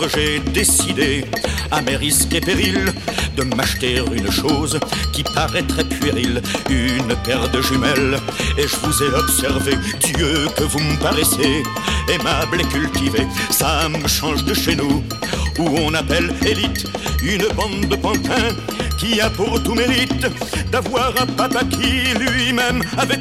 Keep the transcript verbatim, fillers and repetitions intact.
j'ai décidé, à mes risques et périls, de m'acheter une chose qui paraît très puérile, une paire de jumelles. Et je vous ai observé, Dieu que vous me paraissez aimable et cultivé. Ça me change de chez nous, où on appelle élite une bande de pantins qui a pour tout mérite d'avoir un papa qui lui-même avait